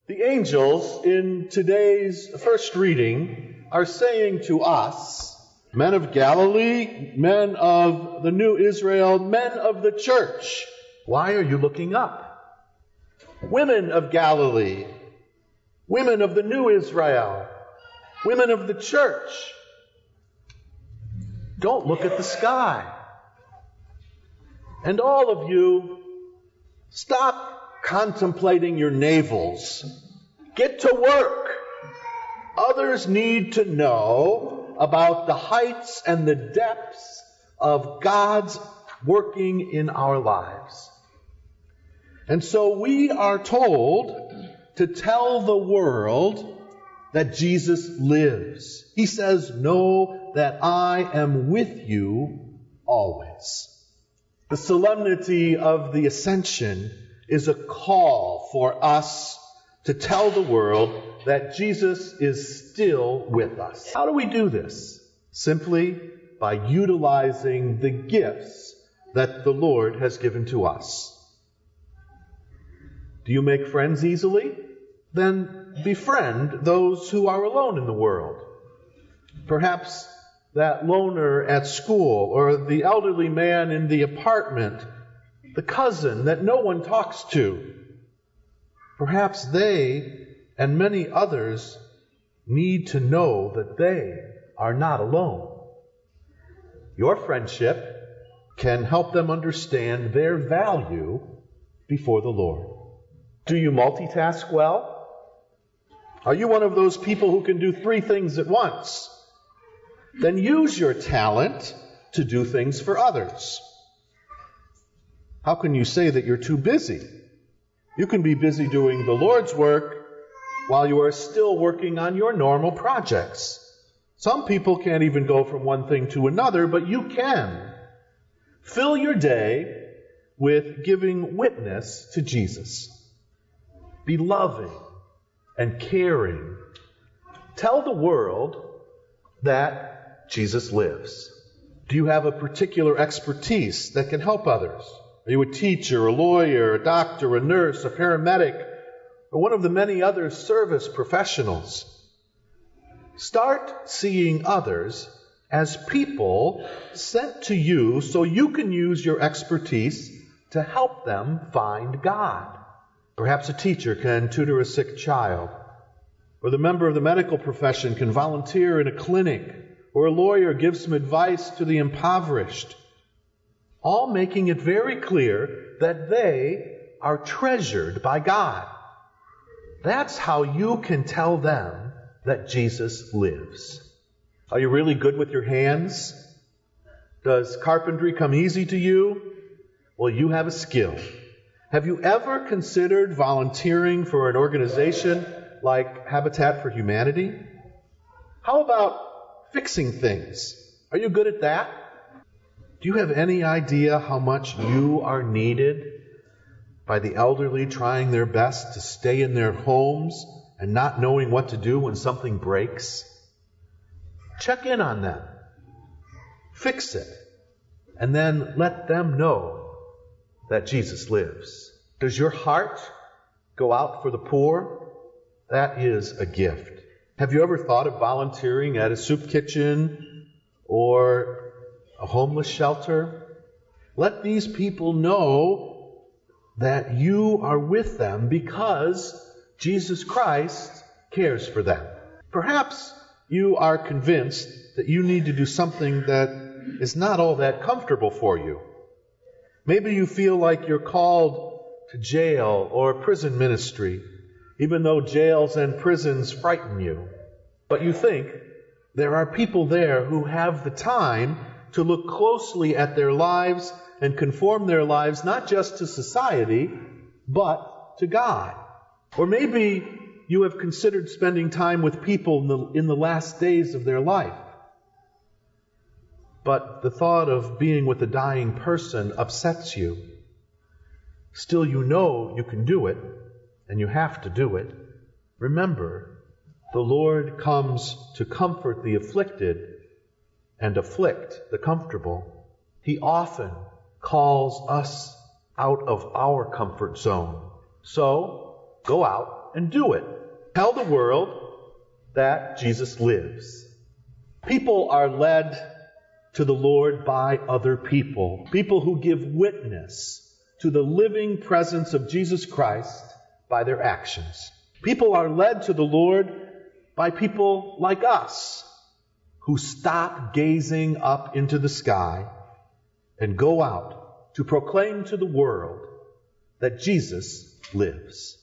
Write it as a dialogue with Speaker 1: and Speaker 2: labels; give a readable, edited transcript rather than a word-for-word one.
Speaker 1: The angels in today's first reading are saying to us, men of Galilee, men of the new Israel, men of the church, why are you looking up? Women of Galilee, women of the new Israel, women of the church, don't look at the sky. And all of you, stop contemplating your navels. Get to work. Others need to know about the heights and the depths of God's working in our lives. And so we are told to tell the world that Jesus lives. He says, "Know that I am with you always." The solemnity of the Ascension is a call for us to tell the world that Jesus is still with us. How do we do this? Simply by utilizing the gifts that the Lord has given to us. Do you make friends easily? Then befriend those who are alone in the world. Perhaps that loner at school, or the elderly man in the apartment, the cousin that no one talks to. Perhaps they and many others need to know that they are not alone. Your friendship can help them understand their value before the Lord. Do you multitask well? Are you one of those people who can do 3 things at once? Then use your talent to do things for others. How can you say that you're too busy? You can be busy doing the Lord's work while you are still working on your normal projects. Some people can't even go from one thing to another, but you can. Fill your day with giving witness to Jesus. Be loving and caring. Tell the world that Jesus lives. Do you have a particular expertise that can help others? Are you a teacher, a lawyer, a doctor, a nurse, a paramedic, or one of the many other service professionals? Start seeing others as people sent to you so you can use your expertise to help them find God. Perhaps a teacher can tutor a sick child, or the member of the medical profession can volunteer in a clinic, or a lawyer gives some advice to the impoverished, all making it very clear that they are treasured by God. That's how you can tell them that Jesus lives. Are you really good with your hands? Does carpentry come easy to you? Well, you have a skill. Have you ever considered volunteering for an organization like Habitat for Humanity? How about fixing things? Are you good at that? Do you have any idea how much you are needed by the elderly trying their best to stay in their homes and not knowing what to do when something breaks? Check in on them. Fix it. And then let them know that Jesus lives. Does your heart go out for the poor? That is a gift. Have you ever thought of volunteering at a soup kitchen or a homeless shelter? Let these people know that you are with them because Jesus Christ cares for them. Perhaps you are convinced that you need to do something that is not all that comfortable for you. Maybe you feel like you're called to jail or prison ministry, even though jails and prisons frighten you. But you think there are people there who have the time to look closely at their lives and conform their lives not just to society, but to God. Or maybe you have considered spending time with people in the last days of their life. But the thought of being with a dying person upsets you. Still, you know you can do it, and you have to do it. Remember, the Lord comes to comfort the afflicted and afflict the comfortable. He often calls us out of our comfort zone. So, go out and do it. Tell the world that Jesus lives. People are led to the Lord by other people. People who give witness to the living presence of Jesus Christ by their actions. People are led to the Lord by people like us who stop gazing up into the sky and go out to proclaim to the world that Jesus lives.